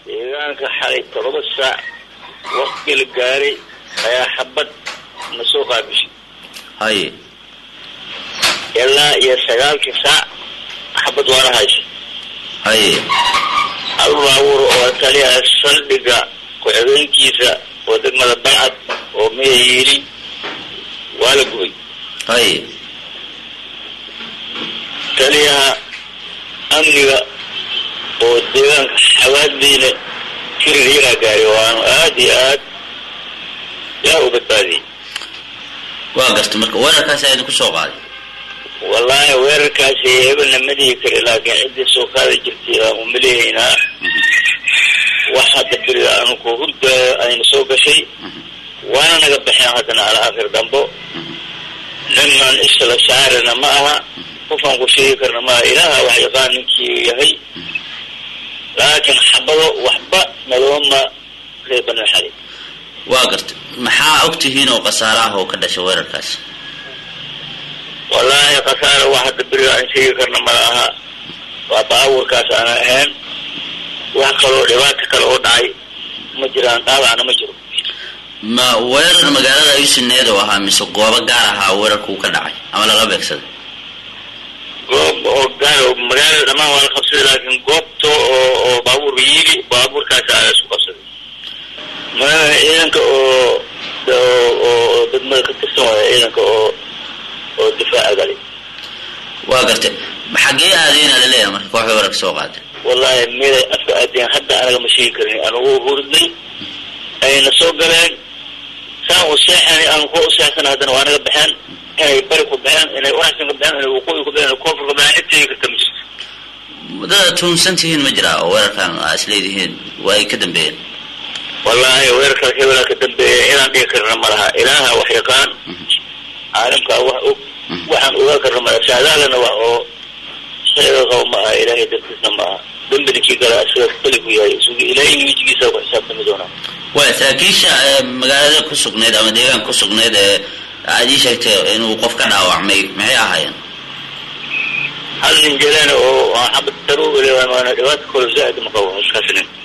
deegaanka xalay 7 saac waqti la gaaray ayaa xabad nasoo qaabishay haye ilaa iyo 9 saac xabad wara hayso haye albaawur oo taliya saldhiga ku eedankiisa oo degmada Balcad oo meeyiri wala gubay haye taliya amniga oo deegaanka xawaaddiina kiriira gaaray waan aad iyo aad yaa u badbaadi waa gartay marka weerarkaas ay ku soo qaaday wallahi weerarkaas hebelna madii kale laakiin cidii soo qaaday jirtay oo maleeyna waxa dadkii aanu ku hurda ayna soo gashay waana naga baxay hadana ala aakhir dambo niman isla shaarna ma aha qofan ku sheegi karna ma ilaaha wax yaqaan ninkii yahay laakiin xabado waxba nalooma reeban xalay waa gartay maxaa ogtihiin oo qasaaraha oo ka dhashay weerarkaas wallahi qasaara waxa dadkii aan sheegi karna ma aha waa baawurkaas ana ahaan wax kaloo dhibaato kale oo dhacay ma jiraan dhaawacna ma jiro ma weerar magaalada ay sineedo ahaa mise goobo gaar ah weerarku ka dhacay ama laga beegsaday goob oo gaar ah magaalada dhamaan waa la qabsaday laakiin goobto oo baawur yiri baawurkaas ay isku qabsaday ma idanka oo degmada ka tirsan idanka oo difaac gali waa gartay xagee aadayna leeyahay marka kooxda weerarka soo qaaday wallahi meel afka aadeen hadda anaga ma sheegi karin anigu hurday ayna soo galeen saan u seexanay aan ku seexan hadana waa naga baxaan ay bari ku baxaan inay wanaagsan ka baxaan inay waqooyi ku baxaan koonfur ka baxaan intii ka tamis wadada tuunsantihiin ma jira oo weerarkan asleedihiin way ka dambeeyeen wallahi weerarka hebela ka dambeeyay inaan dhigi karna malaha ilaaha wax yaqaan caalamka wax waxaan uga karna malaha saadaalana wax oo sheego ma ilaahay dadkiisa ma dambiga kala asoo kaligu yahay suuq ilaahay wijigiisa ku xisaabtami doona waa saraakiisha magaalada ku sugnayd ama deegaanka ku sugnayd aadi sheegtay inuu qof ka dhaawacmay maxay ahaayeen hal nin jilana oo xabad taruub leeyahay ma dhibaato kale zaad ma qabo iskaashin